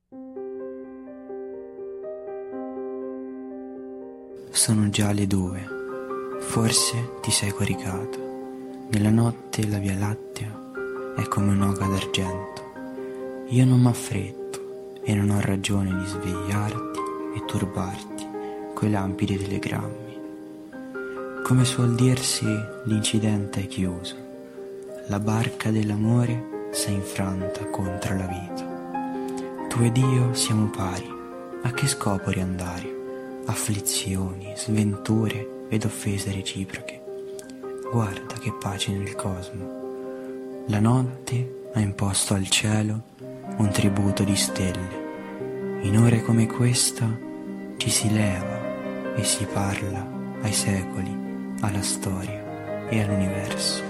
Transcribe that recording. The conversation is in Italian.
Sono già le 2, forse ti sei coricata. Nella notte la Via Lattea è come un'oca d'argento. Io non m'affretto e non ho ragione di svegliarti e turbarti coi lampi dei telegrammi. Come suol dirsi, l'incidente è chiuso. La barca dell'amore s'è infranta contro la vita. Tu ed io siamo pari, a che scopo riandare? Afflizioni, sventure ed offese reciproche. Guarda che pace nel cosmo. La notte ha imposto al cielo un tributo di stelle. In ore come questa ci si leva e si parla ai secoli, alla storia e all'universo.